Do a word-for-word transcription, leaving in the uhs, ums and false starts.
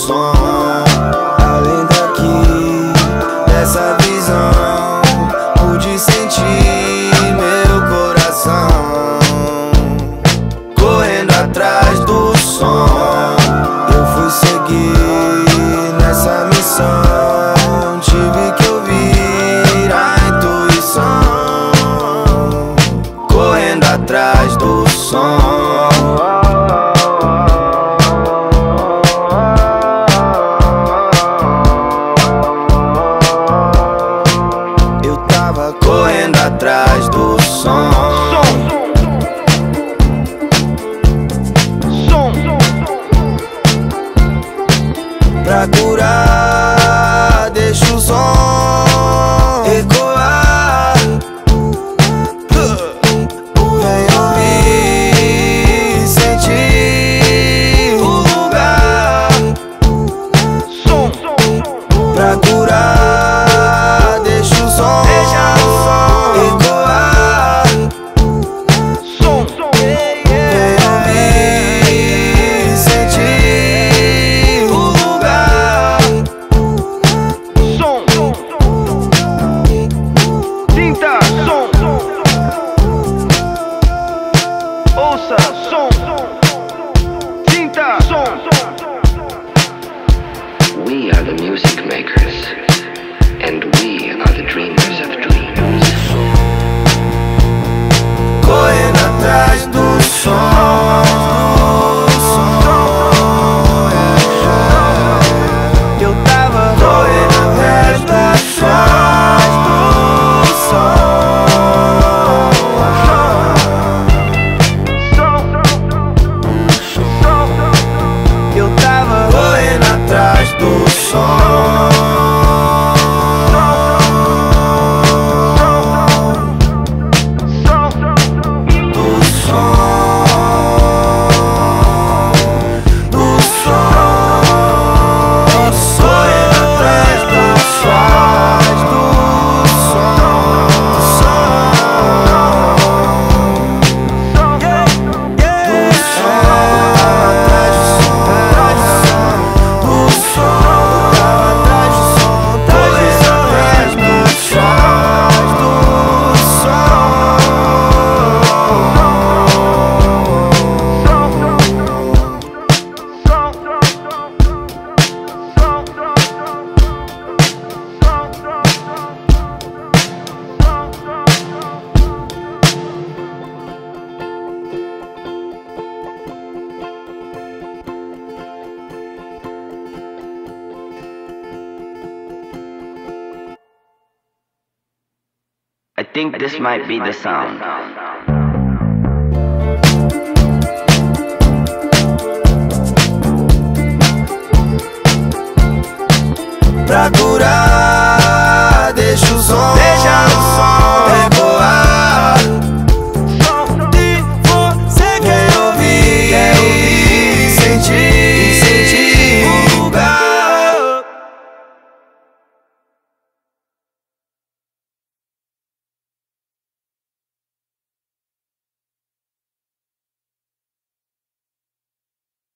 som. Além daqui, dessa visão, pude sentir meu coração correndo atrás do som. Eu fui seguir nessa missão, tive que ouvir a intuição, correndo atrás do som. Eu tava correndo atrás do som. Pra curar, deixa o som ecoar. Vem ouvir, sentir o lugar. Pra curar, deixa o som ecoar. Vem ouvir, sentir o lugar. Tinta, som. Ouça, som. Tinta, som. We are the music makers, and we are the dreamers of dreams. Correndo atrás do som. Eu tava correndo atrás do som. Eu tava correndo atrás do som. I think this might be the sound. Pra curar, deixa o som